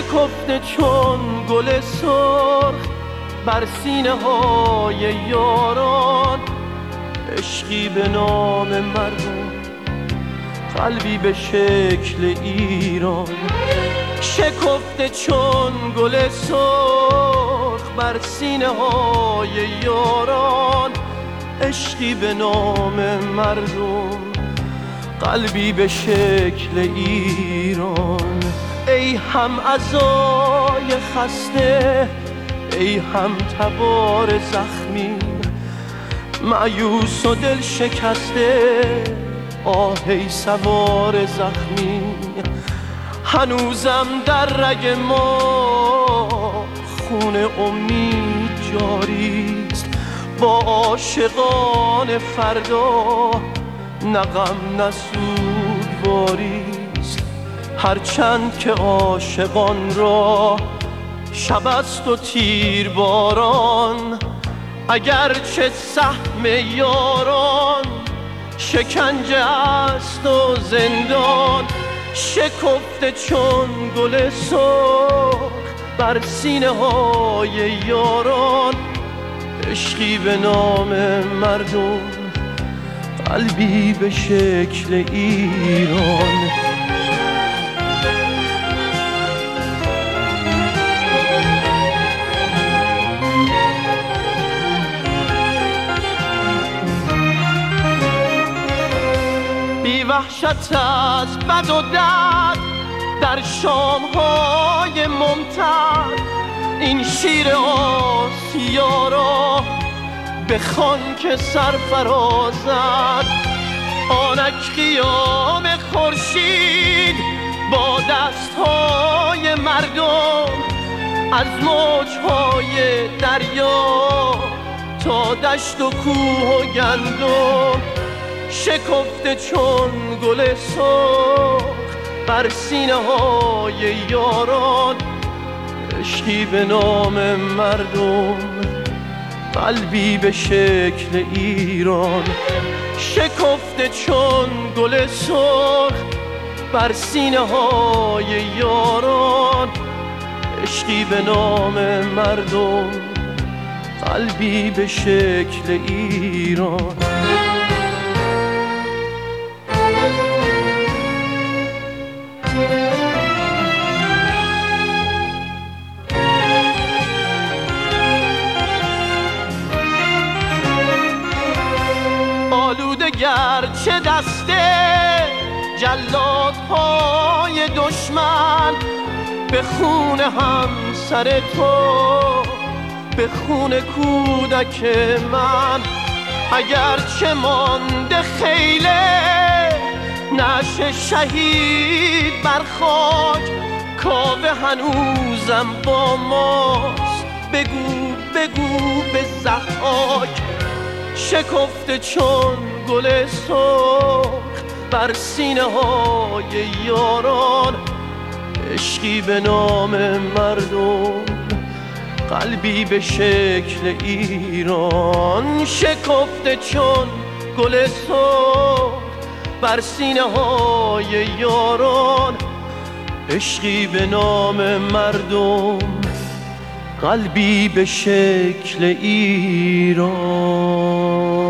شکفته چون گل سرخ بر سینه های یاران، عشقی به نام مردم، قلبی به شکل ایران. شکفته چون گل سرخ بر سینه های یاران، عشقی به نام مردم، قلبی به شکل ایران. ای هم عزای خسته، ای هم تبار زخمی، مایوس و دل شکسته، آه ای سوار زخمی. هنوزم در رگ ما خون امید جاریست، با عاشقان فردا نه غم نه سوگواریست. هرچند که عاشقان را شب است و تیر باران، اگرچه سهم یاران شکنجه است و زندان. شکفته چون گل سرخ بر سینه های یاران، عشقی به نام مردم، قلبی به شکل ایران. بی وحشت از بد و درد در شامهای ممتد، این شیر آسیا را بخوان که سرفرازد. آنک قیام خورشید با دستهای مردم، از موجهای دریا تا دشت و کوه و گندم. شکفته چون گل سرخ بر سینه های یاران، عشقی به نام مردم، قلبی به شکل ایران. شکفته چون گل سرخ بر سینه های یاران، عشقی به نام مردم، قلبی به شکل ایران. آلوده گرچه دسته جلادهای دشمن، به خون همسر تو، به خون کودک من. اگرچه مانده خیله نعش شهید بر خاک، کاوه هنوزم با ماست، بگو بگو به ضحاک. شکفته چون گل سرخ بر سینه های یاران، عشقی به نام مردم، قلبی به شکل ایران. شکفته چون گل سرخ بر سینه های یاران، عشقی به نام مردم، قلبی به شکل ایران.